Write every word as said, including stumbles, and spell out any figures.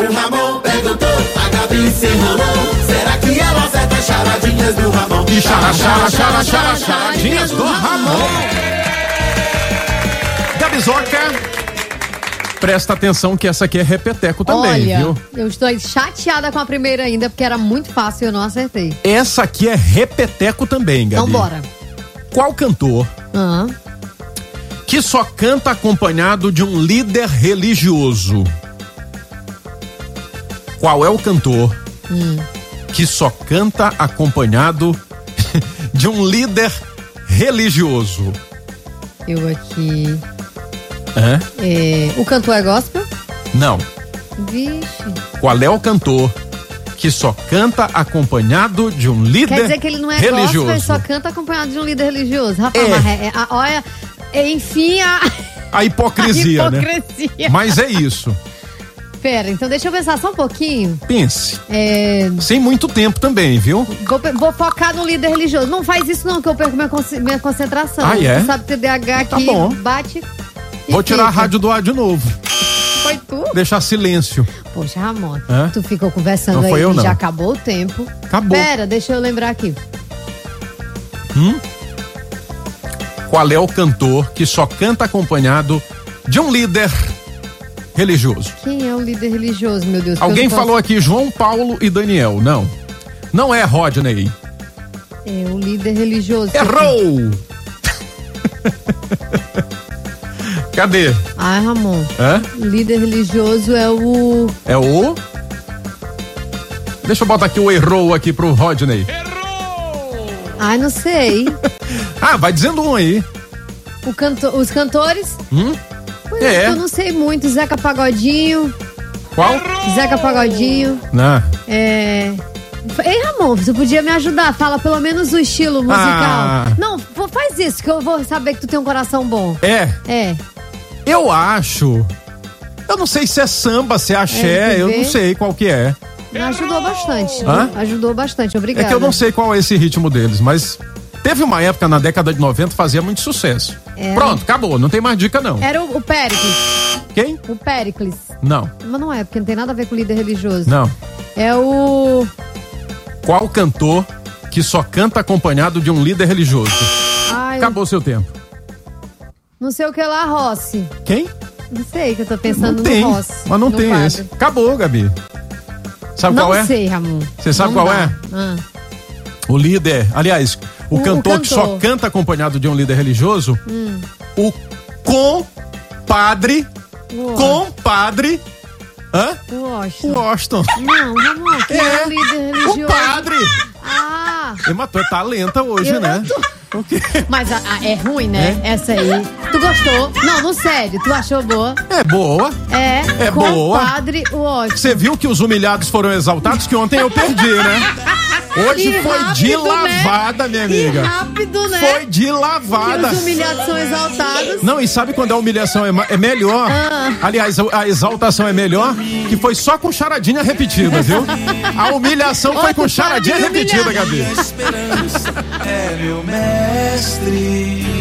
o Ramon perguntou, a Gabi se enrolou. Será que ela acerta as charadinhas do Ramon? E chara, chara, chara, chara, charadinhas do Ramon. Gabizoca, presta atenção que essa aqui é repeteco também, Olha, viu? Eu estou chateada com a primeira ainda, porque era muito fácil e eu não acertei. Essa aqui é repeteco também, Gabi. Então bora. Qual cantor Ah. que só canta acompanhado de um líder religioso? Qual é o cantor Hum. que só canta acompanhado de um líder religioso? Eu aqui. Hã? É, o cantor é gospel? Não. Vixe. Qual é o cantor que só canta acompanhado de um líder Quer dizer que ele não é religioso? gospel, ele só canta acompanhado de um líder religioso. Rapaz, É. mas é, é, a- olha, é, enfim, a, A hipocrisia, a né? hipocrisia. Mas é isso. Pera, então deixa eu pensar só um pouquinho. Pense. É, Sem muito tempo também, viu? vou, pe- vou focar no líder religioso. Não faz isso não, que eu perco minha, conce- minha concentração. Ah, é? Você sabe, T D A H aqui Tá bom. bate e Vou tirar a fica. rádio do ar de novo. Foi tu? Deixar silêncio. Poxa, Ramon, Hã? tu ficou conversando Não aí foi eu, e não. já acabou o tempo. Acabou. Pera, deixa eu lembrar aqui. Hum? Qual é o cantor que só canta acompanhado de um líder religioso? Quem é o líder religioso, meu Deus? que eu Alguém não posso- falou aqui João Paulo e Daniel. Não. Não é Rodney. É o líder religioso. Errou! Cadê? Ai, Ramon. Hã? Líder religioso é o... É o... Deixa eu botar aqui o errou aqui pro Rodney. Ai, não sei. Ah, vai dizendo um aí. O canto... Os cantores? Hum? Pois É. Eu não sei muito. Zeca Pagodinho. Qual? Zeca Pagodinho. Não. É... Ei, Ramon, você podia me ajudar. Fala pelo menos o estilo musical. Ah. Não, pô, faz isso que eu vou saber que tu tem um coração bom. É, É. eu acho... Eu não sei se é samba, se é axé, M P B. eu não sei qual que é. Me ajudou bastante. Hã? Ajudou bastante, obrigada. É que eu não sei qual é esse ritmo deles, mas teve uma época na década de noventa que fazia muito sucesso. É. Pronto, acabou, não tem mais dica não. Era o, o Péricles. Quem? O Péricles. Não, Mas não é, porque não tem nada a ver com líder religioso. não. É o... Qual cantor que só canta acompanhado de um líder religioso? Ai, Acabou seu tempo. não sei o que lá, Rossi. Quem? Não sei, que eu tô pensando Não tem, no Rossi. mas não no tem quadro. esse. Acabou, Gabi. Sabe Não qual é? sei, Ramon. Você sabe Não qual dá. é? Ah. O líder, aliás, o, O- o cantor, que só cantor. canta acompanhado de um líder religioso, Hum. o compadre, Uó. compadre, hã? O Washington. Washington. Não, Ramon, que é, É, o líder o religioso. padre. Ah, Ei, mas tu é talenta hoje, Eu- né? eu tô- O quê? mas a- a- é ruim, né? Essa aí. Tu gostou? Não, não, sério. Tu achou boa? É boa. É. É boa. Compadre Washington. Você viu que os humilhados foram exaltados, que ontem eu perdi, né? Hoje E foi rápido, de né? lavada, minha E amiga. rápido, né? Foi de Que lavada. os humilhados são exaltados. Não, e sabe quando a humilhação é, ma- é melhor? Ah. Aliás, a, a exaltação é melhor, que foi só com charadinha repetida, viu? A humilhação foi Ó, com tu para charadinha de me humilhar. repetida, Gabi. A esperança é meu mestre.